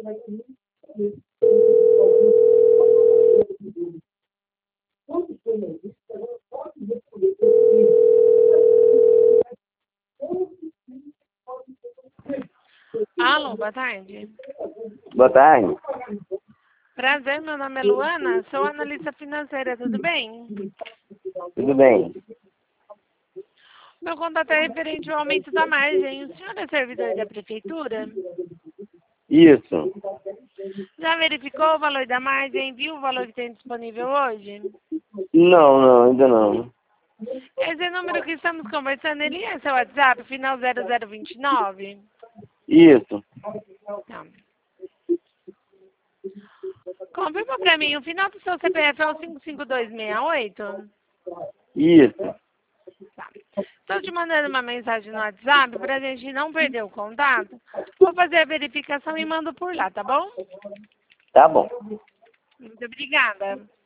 Alô, boa tarde. Boa tarde. Prazer, meu nome é Luana, sou analista financeira, tudo bem? Tudo bem? Meu contato é referente ao aumento da margem. O senhor é servidor da prefeitura? Isso. Já verificou o valor da margem? Viu o valor que tem disponível hoje? Não, ainda não. Esse número que estamos conversando, ele é seu WhatsApp, final 0029? Isso. Tá. Confirma pra mim, o final do seu CPF é o 55268? Isso. Tá. Estou te mandando uma mensagem no WhatsApp pra gente não perder o contato. Vou fazer a verificação e mando por lá, tá bom? Tá bom. Muito obrigada.